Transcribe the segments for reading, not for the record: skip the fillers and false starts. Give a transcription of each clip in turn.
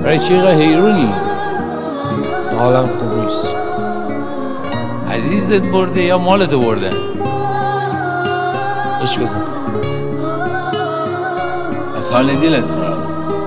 برای چی اینقدر حیرونی؟ حالم خوب نیست. عزیزت برده یا مالتو برده؟ اش کدوم؟ از حال دلت خراب.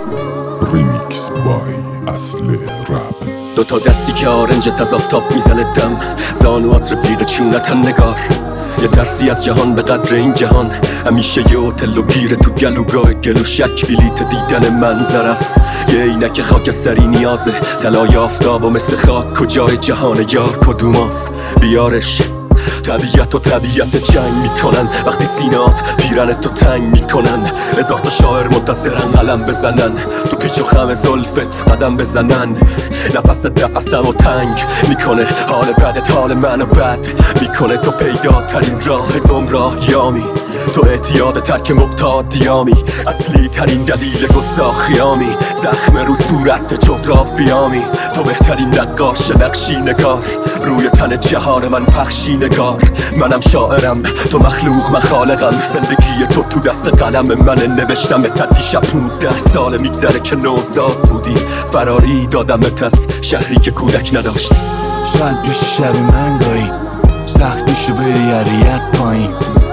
ریمیکس بای اصل رپ. دوتا دستی که آرنجت از آفتاب میزنه دم، زانوات رفیق چونتن نگار. یه ترسی از جهان به قدر این جهان، همیشه یه اوتل و گیره تو گلوگاه گلو شک بلیت دیدن منظر است. یه عینک خاکستری نیازه، طلای آفتاب و مثل خاک کجای جهان یار کدوماست؟ بیارش. طبیعت و طبیعت جنگ میکنن وقتی سینات پیرنتو تنگ میکنن. هزار تا شاعر منتظرن قلم بزنن، تو پیچ و خم زلفت قدم بزنن. نفست نفسم و تنگ میکنه، حال بدت حال منو بد میکنه. تو پیدا ترین راه گمراهیامی، تو اعتیاد ترک مبتادیامی، اصلی ترین دلیل گستاخیامی، زخم رو صورت جغرافیامی. تو بهترین نقاش نقشی نگار، روی تن جهان من پخشی نگار. منم شاعرم تو مخلوق من خالقم، زندگی تو دست قلم من نوشتم. تا دیشب 15 سال میگذره که نوزاد بودی، فراری دادمت از شهری که کودک نداشت. شاید بشی شب من گاهی سختیشو بری یریت پایین،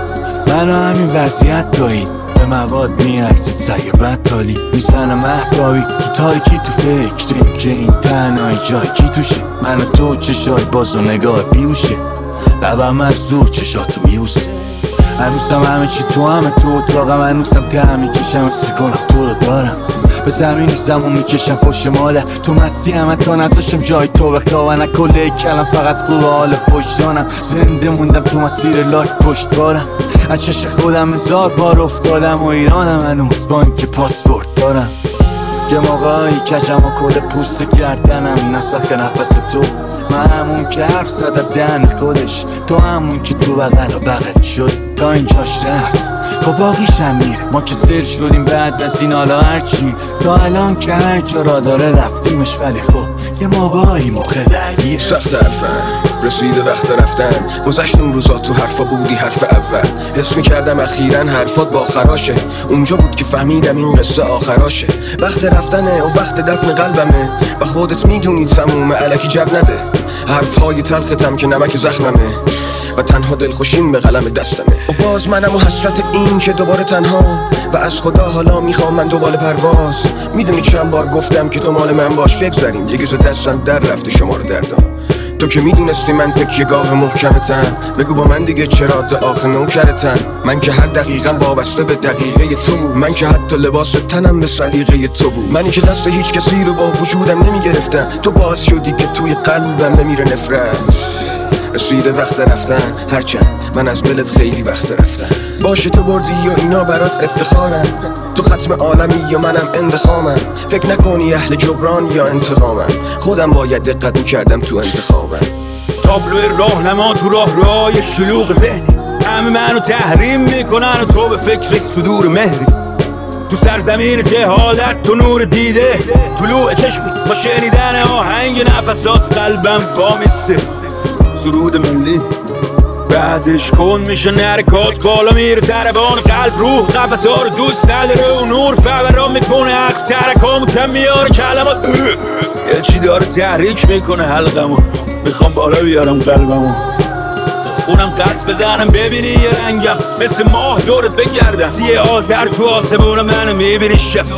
منو همین وضعیت گاهی به مواد میارزید سگ بد تالی میسنم مهداوی تو تاریکی تو فکر که این تنهایی جای کی توشه. من و تو چشای باز و نگاه بیوشه، لبم از دور چشاتو میوسه. هنوزم همه چی تو همه تو اتاقم، هنوزم ته میکشم اسم میکنم تو رو دارم. به زمین زمون میکشم فوش مادر، تو مستی همه تا نزاشم جای تو بخواه. نکله کلم فقط خوب حال پشتانم، زنده موندم تو مسیر لاک پشتوارم. از چش خودم 1000 بار افتادم و ایرانم هنوز بانک پاسپورت دارم. یه موقعی کجم و کل پوست گردنم نسخ نفس تو. من همون که حرف زدم دن خودش، تو همون که تو بغل و بغل شد تا اینجاش رفت. خب باقیشم میره، ما که سر شدیم بعد از این حالا هرچی. تا الان که هر جا را داره رفتیمش، ولی خب یه موقعی مخه درگیر. سخت حرفم رسیده وقت رفتن، گذشت اون روزا تو حرفا بودی حرف اول. حس میکردم اخیراً حرفات با خراشه، اونجا بود که فهمیدم این قصه آخراشه. وقت رفتنه و وقت دفن قلبمه، و خودت میدونی سموم الکی جب نده. حرفهای تلختم که نمک زخممه، و تنها دلخوشیم به قلم دستمه. و باز منم و حسرت این که دوباره تنها، و از خدا حالا میخوام من دوباره پرواز. میدونی چند بار گفتم که تو مال من باش، بگذاریم یه گیز دستم در رفته شما رو دردم. تو که میدونستی من تکیه‌گاه محکمتم، بگو با من دیگه چرا تا آخر نوکرتم. من که هر دقیقم وابسته به دقیقه تو بود، من که حتی لباس تنم به سلیقه تو بود. منی که دست هیچ کسی رو با وجودم نمیگرفتم، تو باعث شدی که توی قلبم نمیره نفرت. رسیده وقت رفتن، هرچند من از دلت خیلی وقت رفتم. باشه تو بردی و اینا برات افتخارم، تو ختم عالمی یا منم انتخامم. فکر نکنی اهل جبران یا انتقامم، خودم باید دقت میکردم تو انتخابم. تابلوی راهنما تو راه شلوغ ذهنی، همه منو تحریم میکنن و تو به فکر صدور مهری. تو سرزمین جهالت تو نور دیده، طلوع چشمی با شنیدن آهنگ نفسات قلبم وامیسته. سرود ملی بعدش کن میشه نرکات، بالا میره ضربان قلب روح قفصا رو دوست نداره و نور فوران میکنه عقل ترکامو کم میاره کلمات. یه چی داره تحریک میکنه حلقمو، میخوام بالا بیارم قلبمو. خونم قط بزنم ببینی یه رنگم مثل ماه دورت بگردم. زیه آذر تو آسمون منو میبینی شفت،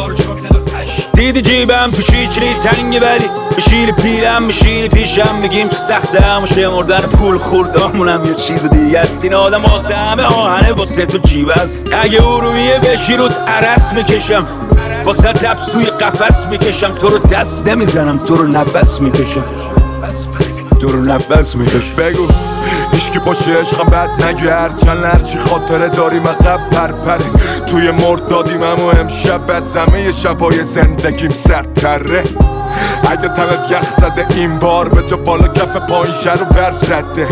دیدی جیبم تو شیچنی تنگه ولی بشینی پیرم میشینی پیشم. میگیم که سخته اما شمردن پول خوردامونم یه چیز دیگه است. این آدم واسه همه آهنه واسه تو جیب است. اگه ارومیه بشی رود عرس میکشم، واسه لبس توی قفس میکشم. تو رو دست نمیزنم تو رو نفس میکشم، تو رو نفس میکشم. بگو هیچکی باشه عشقم بد نگرد، چند هرچی خاطره داریم عقب پرپره. توی مرد دادیم اما امشب از همه شبای زندگیم سرتره. اگه تنت یخ زده این بار به جا بالا کف پایینشه رو بر زده.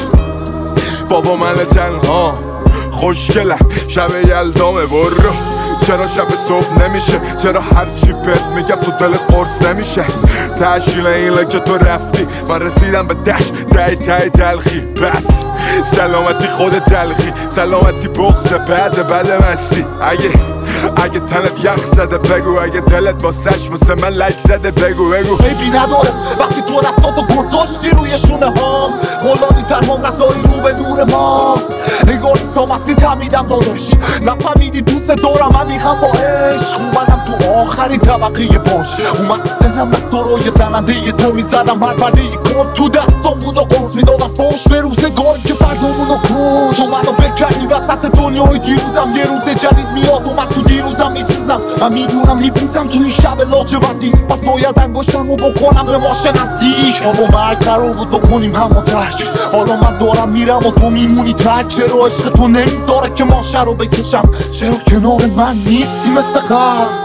بابا من تنها خوشگلم شب یلدامه برو. چرا شب صبح نمیشه، چرا هرچی بهت میگم تو دل قرص نمیشه. تشکیل اینه که تو رفتی من رسیدم به تای تلخی. بس سلامتی خود تلخی، سلامتی بغض بعد مستی. اگه اگه تنت یخ زده بگو، اگه دلت با سش مثل من لک زده بگو عیبی نداره وقتی تو دستاتو گذاشتی روی شونه هام، غلانی ترهام رسایی رو به دور ما، نگار نیسا مستی تمیدم داداش، نفهمیدی دوست دارم من میخم با عشق، اومدم تو آخرین طبقه باش، اومد ذهنم رفتارای زننده تو میزدم، هر بده کن تو دستام بود و قرص میدادم فاش به روزگاری که فردامونو کش، تو منو فکر کردی وسط دنیای دیروزم، یه روز جدید میاد و من تو دیروزم میسوزم، من میدونم میبوسم تو این شب لاجوردی، پس باید انگشتمو بکنم به ما شناسی، ما با مرگ قرار بود بکنیم همو ترک، حالا من دارم میرم و تو میمونی ترک، چرا عشق تو نمیذاره که ماشه رو بکشم، چرا کنار من نیستی مثل قبل.